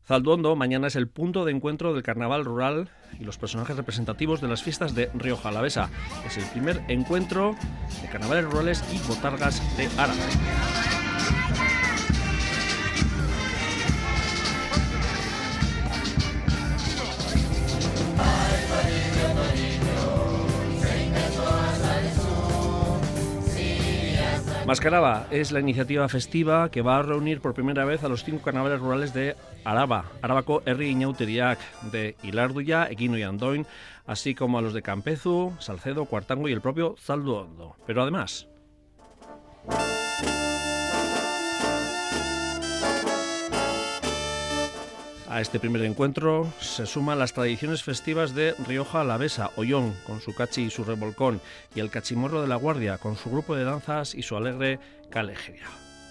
Zalduondo mañana es el punto de encuentro del carnaval rural y los personajes representativos de las fiestas de Rioja Alavesa. Es el primer encuentro de carnavales rurales y botargas de Álava. Mascaraba es la iniciativa festiva que va a reunir por primera vez a los 5 carnavales rurales de Araba, Arabako Herri Inauteriak, de Ilarduya, Equino y Andoin, así como a los de Campezu, Salcedo, Cuartango y el propio Zalduondo. Pero además, a este primer encuentro se suman las tradiciones festivas de Rioja Alavesa, Ollón con su cachi y su revolcón, y el cachimorro de la Guardia con su grupo de danzas y su alegre calejería.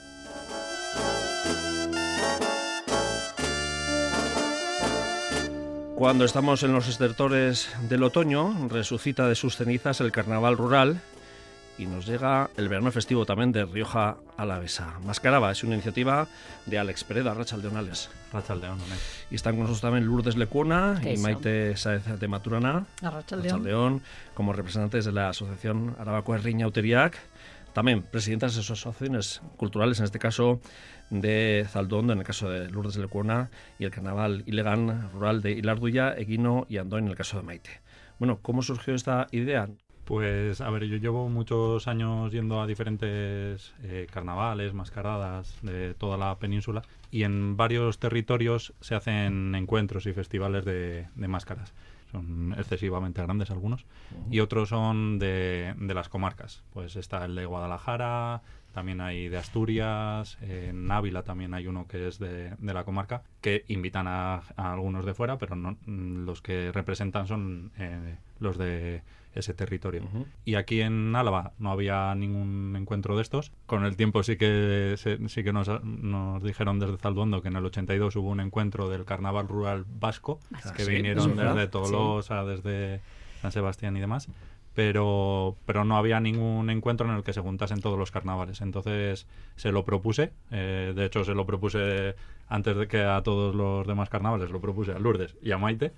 Cuando estamos en los estertores del otoño, resucita de sus cenizas el carnaval rural y nos llega el verano festivo también de Rioja Alavesa. Mascaraba es una iniciativa de Alex Pereda, Arratsaldeon, Alex. Arratsaldeon, y están con nosotros también Lourdes Lecuona y Maite Sáez de Maturana, Arratsaldeon, como representantes de la Asociación Arabako Herri Inauteriak, también presidentas de asociaciones culturales, en este caso de Zalduondo, en el caso de Lourdes Lecuona, y el carnaval ilegal rural de Ilarduya, Eguino y Andoin, en el caso de Maite. Bueno, ¿cómo surgió esta idea? Pues, a ver, yo llevo muchos años yendo a diferentes carnavales, mascaradas de toda la península, y en varios territorios se hacen encuentros y festivales de máscaras. Son excesivamente grandes algunos, y otros son de las comarcas. Pues está el de Guadalajara, también hay de Asturias, en Ávila también hay uno que es de la comarca, que invitan a algunos de fuera, pero no, los que representan son los de ese territorio. Y aquí en Álava no había ningún encuentro de estos. Con el tiempo sí que nos dijeron desde Zalduondo que en el 82 hubo un encuentro del carnaval rural vasco, que vinieron desde Tolosa, desde San Sebastián y demás. Pero no había ningún encuentro en el que se juntasen todos los carnavales. Entonces se lo propuse, de hecho se lo propuse antes de que a todos los demás carnavales, lo propuse a Lourdes y a Maite,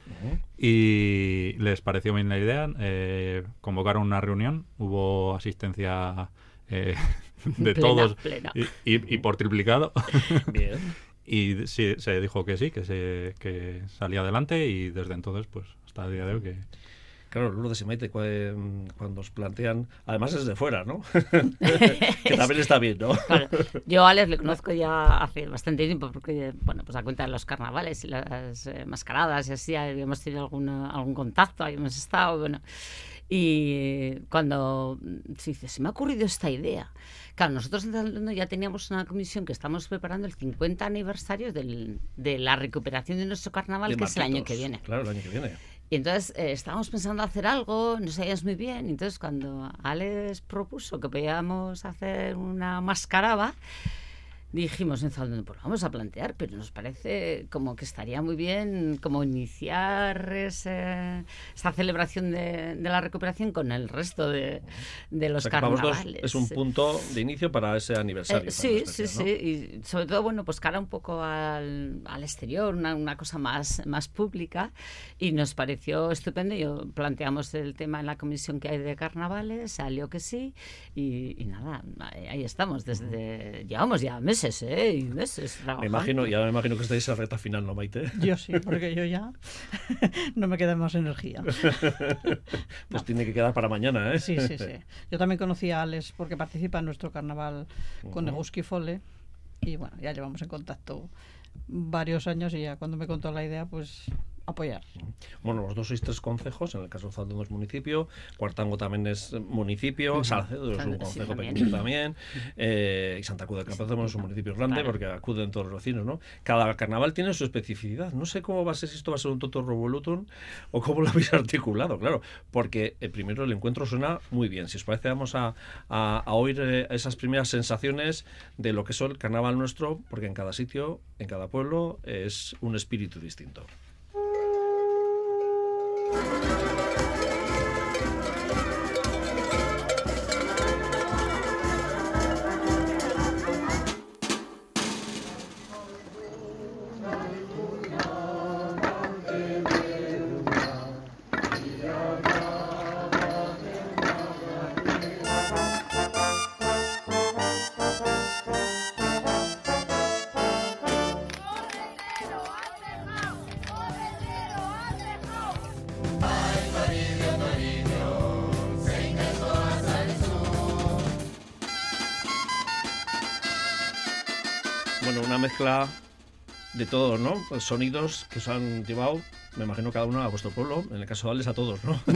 y les pareció bien la idea. Convocaron una reunión, hubo asistencia de todos y por triplicado. Bien. Y sí, se dijo que sí, que salía adelante, y desde entonces, pues hasta el día de hoy que... Claro, Lourdes y Maite, cuando os plantean, además es de fuera, ¿no? Que también está bien, ¿no? Claro. Yo a Alex le conozco ya hace bastante tiempo, porque, bueno, pues a cuenta de los carnavales y las mascaradas y así, habíamos tenido algún contacto, habíamos estado, bueno. Y cuando se me ha ocurrido esta idea. Claro, nosotros ya teníamos una comisión que estamos preparando el 50 aniversario de la recuperación de nuestro carnaval, que es el año que viene. Claro, el año que viene. Y entonces estábamos pensando hacer algo, no sabíamos muy bien. Entonces cuando Alex propuso que podíamos hacer una mascarada, dijimos en Zalduondo, pues vamos a plantear, pero nos parece como que estaría muy bien como iniciar esa celebración de la recuperación con el resto de los carnavales. Es un punto de inicio para ese aniversario. Sí, y sobre todo, bueno, pues cara un poco al exterior, una cosa más pública, y nos pareció estupendo. Yo planteamos el tema en la comisión que hay de carnavales, salió que sí, y nada, ahí estamos, llevamos ya meses. Y meses trabajando. Ya me imagino que estáis a recta final, ¿no, Maite? Yo sí, porque yo ya no me queda más energía. Pues tiene que quedar para mañana, ¿eh? Sí. Yo también conocí a Alex porque participa en nuestro carnaval con Eguski Fole, y bueno, ya llevamos en contacto varios años, y ya cuando me contó la idea, pues apoyar. Bueno, los dos sois 3 concejos, en el caso de Zalduondo es municipio, Cuartango también es municipio, Salcedo es un concejo pequeño también, y Santa Cruz de Campezu es un municipio grande, porque acuden todos los vecinos, ¿no? Cada carnaval tiene su especificidad. No sé cómo va a ser, si esto va a ser un totum revolutum o cómo lo habéis articulado, claro, porque primero el encuentro suena muy bien. Si os parece, vamos a oír esas primeras sensaciones de lo que es el carnaval nuestro, porque en cada sitio, en cada pueblo, es un espíritu distinto. una mezcla de todos, ¿no? Pues sonidos que os han llevado, me imagino, cada uno a vuestro pueblo, en el caso de Ales a todos, ¿no?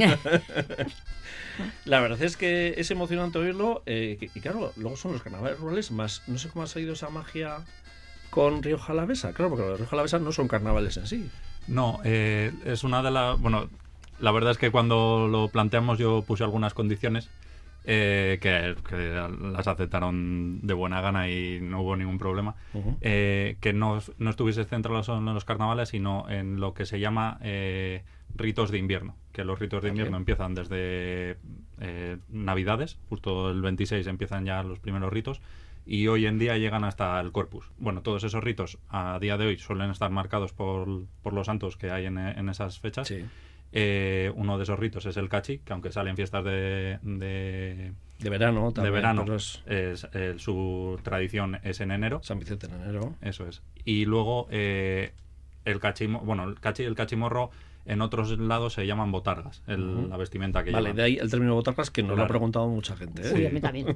La verdad es que es emocionante oírlo, y claro, luego son los carnavales rurales, más no sé cómo ha salido esa magia con Rioja Alavesa, claro, porque los Rioja Alavesa no son carnavales en sí. No, es una de las... Bueno, la verdad es que cuando lo planteamos yo puse algunas condiciones que las aceptaron de buena gana y no hubo ningún problema. Que no estuviese centrado solo en los carnavales, sino en lo que se llama ritos de invierno. Que los ritos de invierno empiezan desde Navidades, justo el 26 empiezan ya los primeros ritos, y hoy en día llegan hasta el Corpus. Bueno, todos esos ritos a día de hoy suelen estar marcados por los santos que hay en esas fechas. Sí. Uno de esos ritos es el cachi, que aunque salen fiestas de verano también, de verano, su tradición es en enero. San Vicente en enero. Eso es. Y luego el cachimorro en otros lados se llaman botargas, la vestimenta que llevan. De ahí el término botargas, que nos lo ha preguntado mucha gente. Sí, a mí también.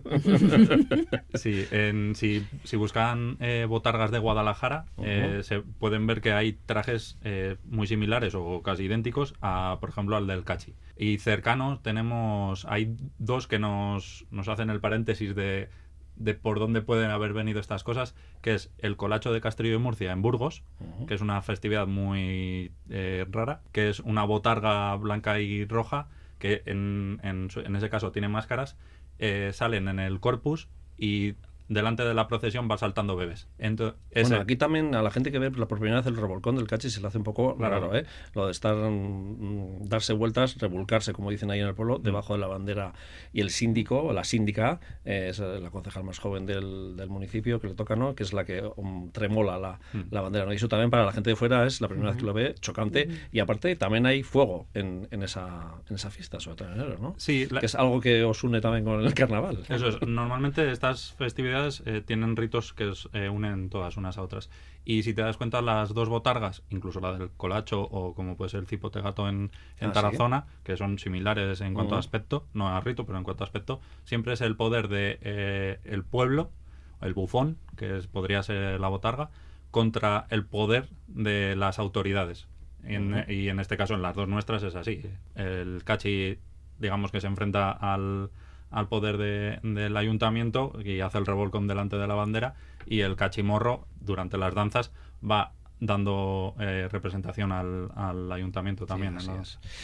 Sí, si buscan botargas de Guadalajara, se pueden ver que hay trajes muy similares o casi idénticos a, por ejemplo, al del cachi. Y cercanos hay dos que nos hacen el paréntesis de por dónde pueden haber venido estas cosas, que es el Colacho de Castrillo de Murcia en Burgos, que es una festividad muy rara, que es una botarga blanca y roja, que en ese caso tiene máscaras, salen en el Corpus y delante de la procesión va saltando bebés. Entonces, aquí también a la gente que ve por primera vez el revolcón del cachi se le hace un poco raro, ¿eh? Lo de estar, darse vueltas, revolcarse, como dicen ahí en el pueblo, debajo de la bandera. Y el síndico, o la síndica, es la concejal más joven del municipio que le toca, ¿no? Que es la que tremola la bandera, ¿no? Y eso también para la gente de fuera es la primera vez que lo ve, chocante. Y aparte también hay fuego en esa fiesta, sobre todo en enero, ¿no? Sí, que es algo que os une también con el carnaval. Eso es. Normalmente estas festividades tienen ritos que unen todas unas a otras. Y si te das cuenta, las dos botargas, incluso la del Colacho o como puede ser el cipote gato en Tarazona, ¿sí? Que son similares en cuanto a aspecto, no a rito, pero en cuanto a aspecto, siempre es el poder de el pueblo, el bufón, que podría ser la botarga, contra el poder de las autoridades. Y en este caso, en las dos nuestras, es así. El cachi, digamos que se enfrenta al poder del ayuntamiento y hace el revolcón delante de la bandera, y el cachimorro durante las danzas va dando representación al ayuntamiento también. Sí,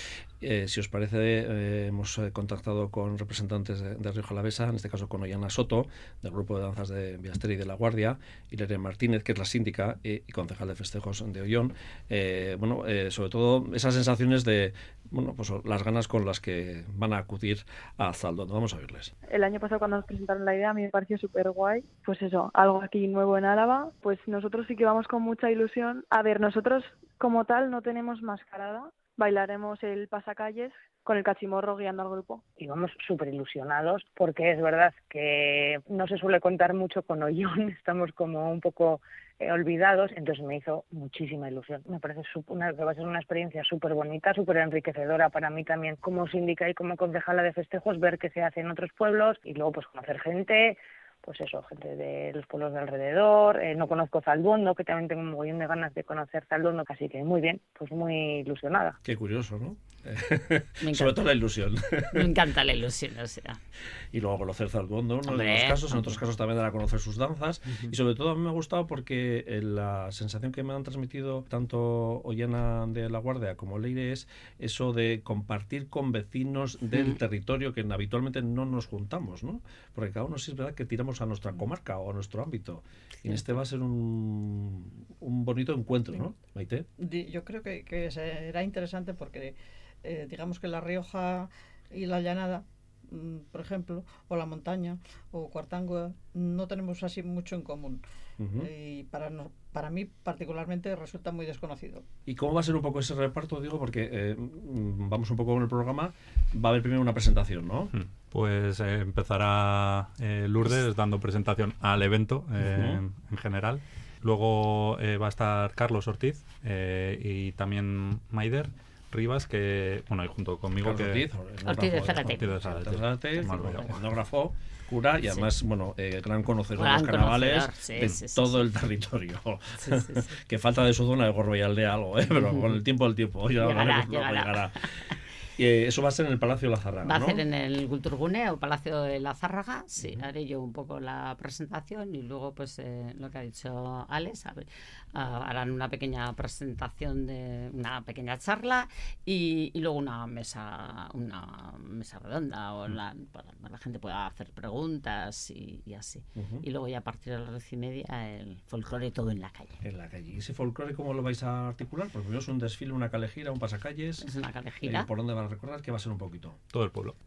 si os parece, hemos contactado con representantes de Rioja Alavesa, en este caso con Ollana Soto, del grupo de danzas de Biasteri y de La Guardia, y Lere Martínez, que es la síndica y concejal de festejos de Ollón. Sobre todo esas sensaciones de pues las ganas con las que van a acudir a Zalduondo. Vamos a oírles. El año pasado, cuando nos presentaron la idea, a mí me pareció súper guay. Pues eso, algo aquí nuevo en Álava. Pues nosotros sí que vamos con mucha ilusión. A ver, nosotros como tal no tenemos mascarada. Bailaremos el pasacalles con el cachimorro guiando al grupo. Y vamos súper ilusionados, porque es verdad que no se suele contar mucho con Ollón, estamos como un poco olvidados, entonces me hizo muchísima ilusión. Me parece que va a ser una experiencia súper bonita, súper enriquecedora para mí también como síndica y como concejala de festejos, ver qué se hace en otros pueblos y luego pues conocer gente, pues eso, gente de los pueblos de alrededor. No conozco Zalduondo, que también tengo un montón de ganas de conocer Zalduondo, así que muy bien, pues muy ilusionada. Qué curioso, ¿no? Sobre todo la ilusión. Me encanta la ilusión, o sea. Y luego conocer Zalduondo, ¿no? En unos casos, en otros casos también dar a conocer sus danzas. Y sobre todo a mí me ha gustado porque la sensación que me han transmitido tanto Ollana de La Guardia como Leire es eso de compartir con vecinos del territorio que habitualmente no nos juntamos, ¿no? Porque cada uno sí es verdad que tiramos a nuestra comarca o a nuestro ámbito. Y en este va a ser un bonito encuentro, ¿no, Maite? Yo creo que será interesante porque digamos que La Rioja y la Llanada, por ejemplo, o la montaña o Cuartango, no tenemos así mucho en común. Y para mí particularmente resulta muy desconocido. ¿Y cómo va a ser un poco ese reparto? Digo, porque vamos un poco con el programa. Va a haber primero una presentación, ¿no? Pues empezará Lourdes dando presentación al evento en general. Luego va a estar Carlos Ortiz y también Maider Rivas, que, bueno, y junto conmigo... Ortiz de Zárate. etnógrafo, cura y además, bueno, gran conocedor de los carnavales de todo el territorio. Sí. Que falta de su zona de Gorbea de algo, pero con el tiempo llegará. Eso va a ser en el Palacio de la Zárraga, Va a ser en el Kulturgune o Palacio de la Zárraga, sí, haré yo un poco la presentación y luego pues lo que ha dicho Alex, harán una pequeña presentación de una pequeña charla y luego una mesa redonda para que la gente pueda hacer preguntas y así. Y luego ya a partir de las 10:30 el folclore todo en la calle. En la calle. ¿Y ese folclore cómo lo vais a articular? Porque primero es un desfile, una callegira, un pasacalles. Es una callegira. ¿Por dónde van a recordar? Que va a ser un poquito. Todo el pueblo.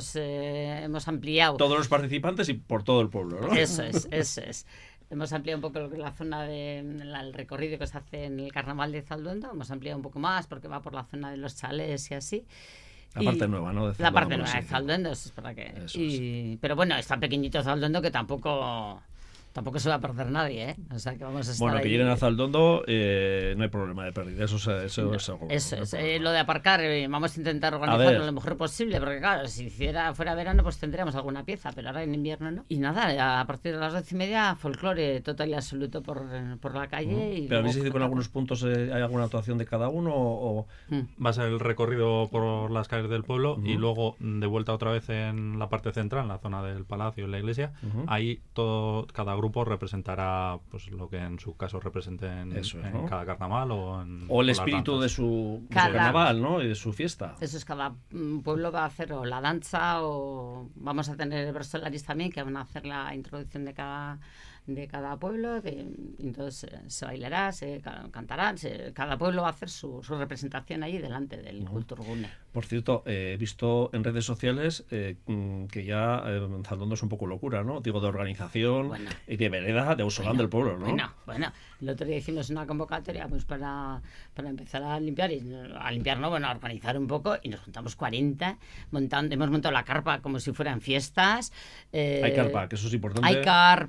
Hemos ampliado. Todos los participantes y por todo el pueblo, ¿no? Eso es. Hemos ampliado un poco lo que es la zona el recorrido que se hace en el Carnaval de Zalduendo. Hemos ampliado un poco más porque va por la zona de los chalés y así. La parte nueva, ¿no? La parte nueva de Zalduendo, eso es para que... Pero bueno, está pequeñito Zalduendo que tampoco se va a perder nadie, ¿eh? O sea, que vamos a estar Bueno, que ahí. lleguen a Zalduendo, no hay problema de pérdida, eso es algo. Eso es. Lo de aparcar, vamos a intentar organizarlo lo mejor posible, porque claro, si fuera verano, pues tendríamos alguna pieza, pero ahora en invierno no. Y nada, a partir de las 10:30, folclore total y absoluto por la calle. Y ¿pero habéis decidido con algunos puntos, hay alguna actuación de cada uno? O... Va a ser el recorrido por las calles del pueblo y luego de vuelta otra vez en la parte central, en la zona del palacio, en la iglesia. Ahí cada grupo representará pues lo que en su caso representen en cada carnaval o el espíritu de su carnaval, ¿no? Y de su fiesta. Eso es, cada pueblo va a hacer o la danza o vamos a tener versolaris también que van a hacer la introducción de cada pueblo, entonces se bailará, se cantará, cada pueblo va a hacer su representación ahí delante del Kulturgune. Por cierto, he visto en redes sociales que ya Zalduendo es un poco locura, ¿no? Digo, de organización y de vereda, de ausolán del pueblo, ¿no? Bueno, el otro día hicimos una convocatoria pues para empezar a limpiar, a organizar un poco, y nos juntamos 40, hemos montado la carpa como si fueran fiestas. Hay carpa, que eso es importante. Hay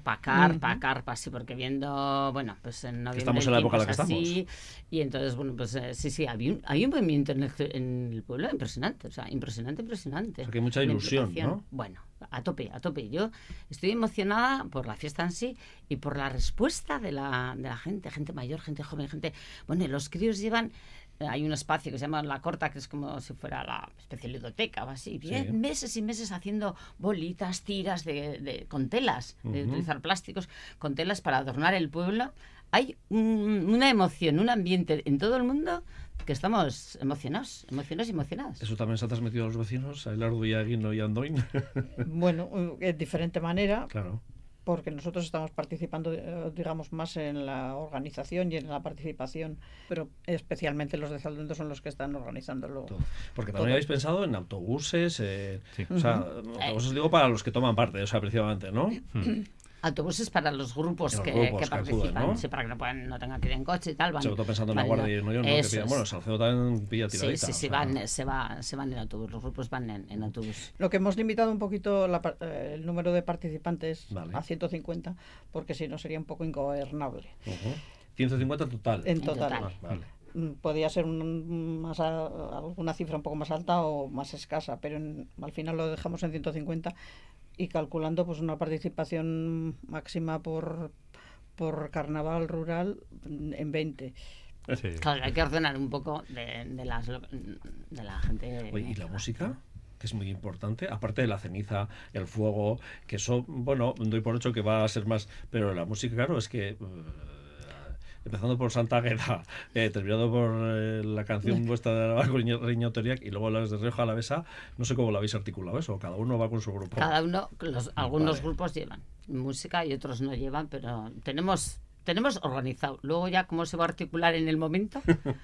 carpa, sí, porque viendo, bueno, pues en noviembre... Estamos en la época en la que estamos. Y entonces, bueno, pues sí, había un movimiento en el pueblo impresionante, o sea, impresionante. O sea, que hay mucha ilusión, ¿no? Bueno, a tope. Yo estoy emocionada por la fiesta en sí y por la respuesta de la gente mayor, gente joven, Bueno, los críos llevan... Hay un espacio que se llama La Corta, que es como si fuera la especie de ludoteca o así. Meses y meses haciendo bolitas, tiras con telas, de utilizar plásticos, con telas para adornar el pueblo. Hay una emoción, un ambiente en todo el mundo que estamos emocionados y emocionadas. ¿Eso también se ha transmitido a los vecinos, a Elardo y a Guino y a Andoin? Bueno, de diferente manera. Claro. Porque nosotros estamos participando, digamos, más en la organización y en la participación, pero especialmente los de Zalduendo son los que están organizándolo. Porque también habéis pensado en autobuses, o sea, autobuses digo para los que toman parte, o sea, precisamente, ¿no? Autobuses para los grupos que participan, acuden, ¿no? Sí, para que no tengan que ir en coche y tal. Sobre todo pensando en la Guardia y en Noyon, ¿no? Que piden, bueno, Salcedo también pilla tiradita. Sí, se van en autobús, los grupos van en autobús. Lo que hemos limitado un poquito el número de participantes a 150, porque si no sería un poco ingobernable. 150 total. En total. Vale. Podía ser alguna cifra un poco más alta o más escasa, pero al final lo dejamos en 150 y calculando pues una participación máxima por carnaval rural en 20. Sí. Claro, hay que ordenar un poco de la gente. Oye, ¿y la música? Que es muy importante, aparte de la ceniza, el fuego, que eso, bueno, doy por hecho que va a ser más, pero la música, claro, es que empezando por Santa Agueda, terminando por la canción vuestra de la Reña Toriac y luego las de Rioja Alavesa, no sé cómo lo habéis articulado eso, cada uno va con su grupo. Cada uno, algunos grupos llevan música y otros no llevan, pero tenemos organizado. Luego ya cómo se va a articular en el momento,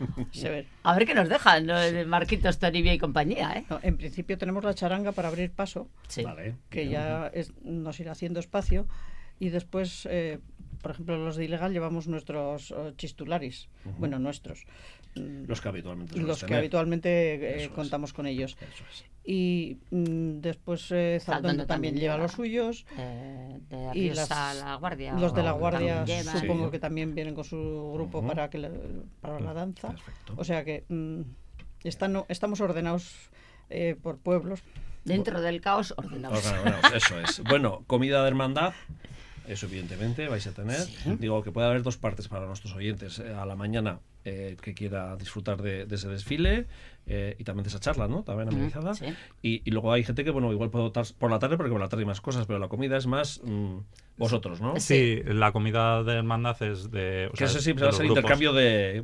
a ver qué nos dejan, ¿no? Marquitos, Toribia y compañía, ¿eh? No, en principio tenemos la charanga para abrir paso, que ya nos irá haciendo espacio, y después... por ejemplo, los de Ilegal llevamos nuestros chistularis, bueno, nuestros. Los que habitualmente contamos con ellos. Eso es. Y después Zalduendo también lleva los suyos. Y la Guardia. Los de la Guardia supongo que también vienen con su grupo para la danza. Perfecto. O sea que estamos ordenados por pueblos. Dentro del caos, ordenados. Eso es. Bueno, comida de hermandad. Eso evidentemente vais a tener. Sí. Digo que puede haber dos partes para nuestros oyentes. A la mañana, que quiera disfrutar de ese desfile y también de esa charla, ¿no? También amenizada. Sí. Y luego hay gente que, bueno, igual puede optar por la tarde, porque por la tarde hay más cosas, pero la comida es más vosotros, ¿no? Sí, la comida de hermandad es de... Que eso siempre de va a los ser grupos. intercambio de...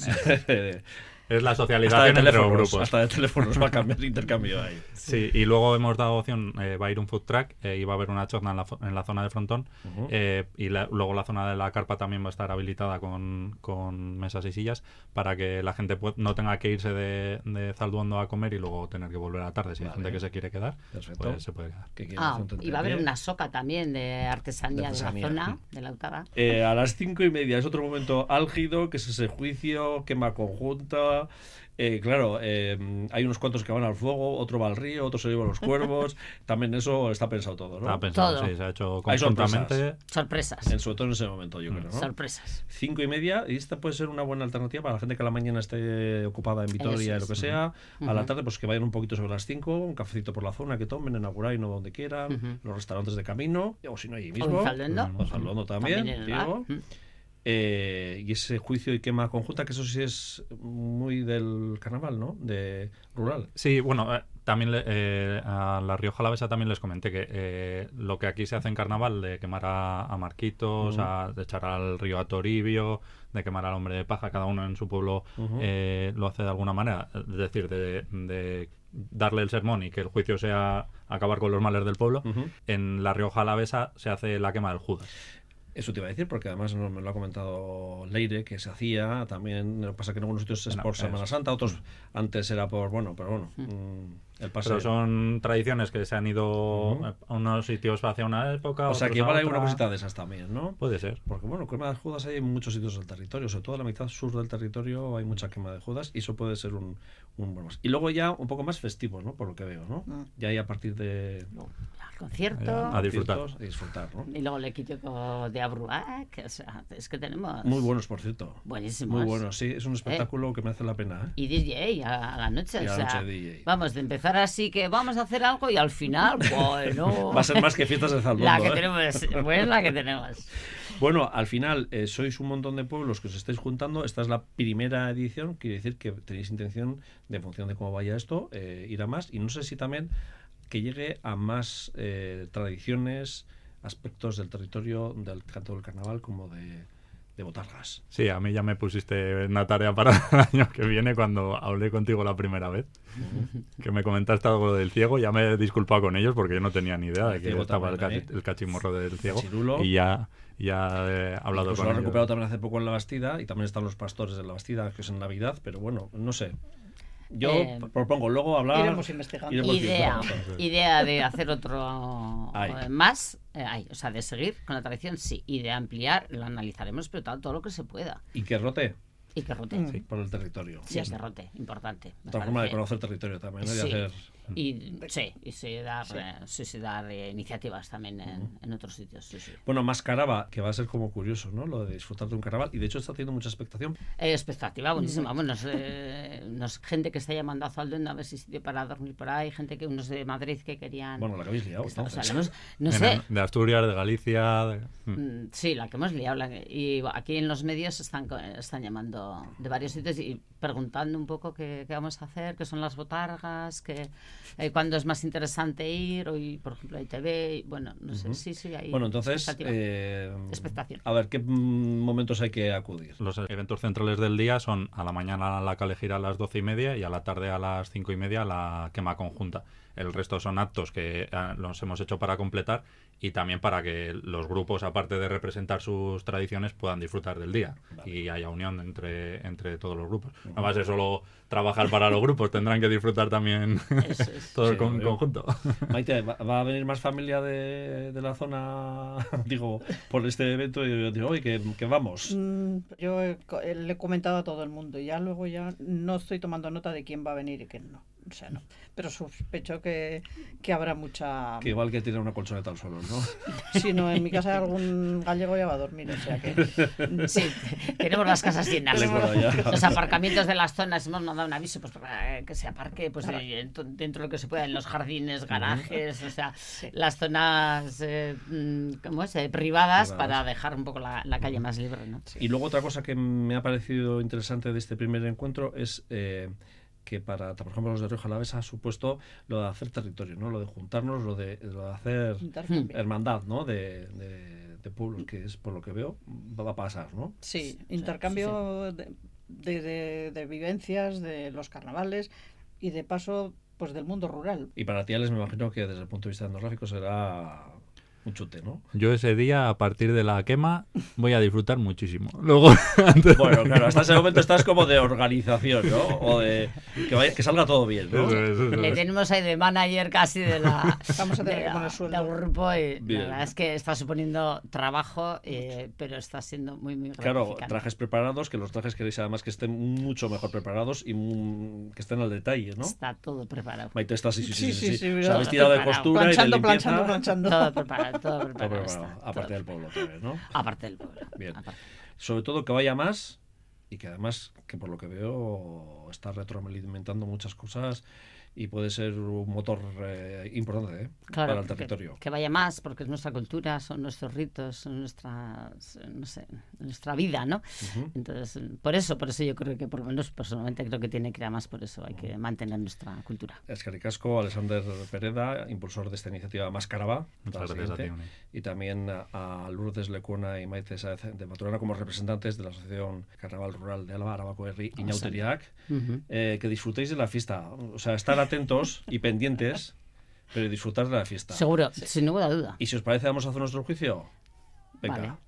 Es la hasta de socialización entre los teléfonos, grupos. hasta de teléfonos va a cambiar el intercambio ahí. Sí, y luego hemos dado opción, va a ir un food truck y va a haber una chorna en la zona de frontón y luego la zona de la carpa también va a estar habilitada con mesas y sillas para que la gente no tenga que irse de Zalduondo a comer y luego tener que volver a la tarde. Si hay gente que se quiere quedar, Perfecto. pues se puede quedar. Que quiera hacer un Y va a haber tentempié. una soca también de artesanía de la zona, de la Autara. A las 5:30 es otro momento álgido, que es ese juicio, quema conjunta. Claro, hay unos cuantos que van al fuego, otro va al río, otro se lleva los cuervos. También eso está pensado todo, ¿no? Está pensado, Todo. sí, se ha hecho Hay conjuntamente. Sorpresas. Sobre todo en ese momento, yo creo, ¿no? Sorpresas. 5:30, y esta puede ser una buena alternativa para la gente que a la mañana esté ocupada en Vitoria, Eso lo que es. sea. A la tarde, pues que vayan un poquito sobre las 5, un cafecito por la zona, que tomen en Agurain o donde quieran, los restaurantes de camino, o si no, allí mismo. O en Zalduondo. O en Zalduondo también, en el bar. digo. Y ese juicio y quema conjunta, que eso sí es muy del carnaval, ¿no? De rural. Sí, bueno, también a la Rioja Alavesa también les comenté que lo que aquí se hace en carnaval, de quemar a Marquitos, de echar al río a Toribio, de quemar al hombre de paja, cada uno en su pueblo lo hace de alguna manera. Es decir, de darle el sermón y que el juicio sea acabar con los males del pueblo. En la Rioja Alavesa se hace la quema del Judas. Eso te iba a decir, porque además me lo ha comentado Leire, que se hacía también. Lo que pasa que en algunos sitios es por Semana Santa, otros antes era por, el pase. Pero son tradiciones que se han ido a unos sitios hacia una época. O sea, que otros a igual hay otra. una cosita de esas también, ¿no? Puede ser. Porque, bueno, quema de Judas hay en muchos sitios del territorio, sobre todo en la mitad sur del territorio hay mucha quema de Judas, y eso puede ser un buen más. Y luego ya un poco más festivo, ¿no? Por lo que veo, ¿no? Ya hay a partir de... Al concierto. A disfrutar. A disfrutar, ¿no? Y luego el equipo de Abruac, o sea, es que tenemos... Muy buenos, por cierto. Buenísimos. Muy buenos, sí. Es un espectáculo que merece la pena, ¿eh? Y DJ a la noche, Y a o la sea, noche DJ. vamos, de empezar así que vamos a hacer algo y al final, bueno... Va a ser más que fiestas de Zalduondo, La que ¿eh? tenemos, bueno, la que tenemos. Bueno, al final sois un montón de pueblos que os estáis juntando. Esta es la primera edición, quiere decir que tenéis intención, de, en función de cómo vaya esto, ir a más. Y no sé si también que llegue a más tradiciones, aspectos del territorio, del canto del carnaval, como de botargas. Sí, a mí ya me pusiste una tarea para el año que viene cuando hablé contigo la primera vez. Que me comentaste algo del ciego. Ya me he disculpado con ellos porque yo no tenía ni idea de que estaba el cachimorro del ciego. Cachirulo. Y ya he hablado Incluso con lo han ellos. recuperado también hace poco en la Bastida, y también están los pastores de la Bastida, que es en Navidad, pero bueno, no sé. Yo propongo luego hablar. Iremos investigando. Idea de hacer otro Ay. más, o sea, de seguir con la tradición, sí, y de ampliar, lo analizaremos, pero todo lo que se pueda. Y que rote Y que rote. por el territorio. Sí, que rote, importante. me Otra forma de parece. conocer territorio también, ¿no? Y Sí. hacer... Y dar iniciativas también en otros sitios. Sí, sí. Bueno, más carava, que va a ser como curioso, ¿no? Lo de disfrutar de un carnaval, y de hecho está teniendo mucha expectación. Expectativa buenísima. Bueno, gente que está llamando a Zalduondo a ver si sitio para dormir por ahí, gente que unos de Madrid que querían... Bueno, la que habéis liado, o sea, entonces. no sé. De Asturias, de Galicia. Sí, la que hemos liado. Y aquí en los medios están llamando de varios sitios y preguntando un poco qué vamos a hacer, qué son las botargas, cuándo es más interesante ir, hoy, por ejemplo, hay TV, bueno, no sé, sí, hay Bueno, entonces, expectación. A ver, ¿qué momentos hay que acudir? Los eventos centrales del día son a la mañana la calejira a las 12:30 y a la tarde a las 5:30 la quema conjunta. El resto son actos que los hemos hecho para completar y también para que los grupos, aparte de representar sus tradiciones, puedan disfrutar del día. Vale. Y haya unión entre todos los grupos. No va a ser solo trabajar para los grupos, tendrán que disfrutar también todo el conjunto. Maite, ¿va a venir más familia de la zona, digo, por este evento? Y digo, oye, que vamos. Yo le he comentado a todo el mundo, ya luego ya no estoy tomando nota de quién va a venir y quién no. O sea, no. Pero sospecho que habrá mucha... Que igual que tiene una colchoneta al suelo, ¿no? Si no, en mi casa algún gallego ya va a dormir, o sea que... Sí, tenemos las casas llenas. ya. Los aparcamientos de las zonas, hemos mandado un aviso pues para que se aparque pues dentro de lo que se pueda, en los jardines, garajes, o sea, las zonas privadas para dejar un poco la calle más libre, ¿no? Y luego otra cosa que me ha parecido interesante de este primer encuentro es... que para, por ejemplo, los de Rioja Alavesa ha supuesto lo de hacer territorio, ¿no? Lo de juntarnos, lo de hacer hermandad, ¿no? De pueblos, que es, por lo que veo, va a pasar, ¿no? Sí, intercambio de vivencias, de los carnavales y de paso, pues del mundo rural. Y para ti, Alex, me imagino que desde el punto de vista etnográfico será un chute, ¿no? Yo ese día, a partir de la quema, voy a disfrutar muchísimo. Luego, bueno, claro, hasta ese momento estás como de organización, ¿no? O de que salga todo bien, ¿no? Eso. Le tenemos ahí de manager casi del grupo y bien. la verdad es que está suponiendo trabajo, pero está siendo muy claro, gratificante. trajes preparados, que los trajes queréis además que estén mucho mejor preparados y que estén al detalle, ¿no? Está todo preparado. Maite está sí. O sea, habéis tirado de costura planchando, y de limpieza. planchando. Todo preparado. Todo preparado. Aparte del pueblo también, ¿no? Aparte del pueblo. Bien. Sobre todo que vaya más y que además, que por lo que veo, está retroalimentando muchas cosas y puede ser un motor importante claro, para el territorio. Que vaya más, porque es nuestra cultura, son nuestros ritos, son nuestra vida, ¿no? Entonces, por eso yo creo que, por lo menos personalmente, creo que tiene que ir a más, por eso hay que mantener nuestra cultura. Eskerrik asko, Alexander Pereda, impulsor de esta iniciativa Mascaraba. Muchas gracias a ti, Unai. Y también a Lourdes Lecuna y Maite Saez de Maturana como representantes de la Asociación Carnaval Rural de Álava, Arabako Herri y Ñauteriak. Que disfrutéis de la fiesta, o sea, estar atentos y pendientes, pero disfrutar de la fiesta. Seguro, sin ninguna duda. Y si os parece, vamos a hacer nuestro juicio. Venga. Vale.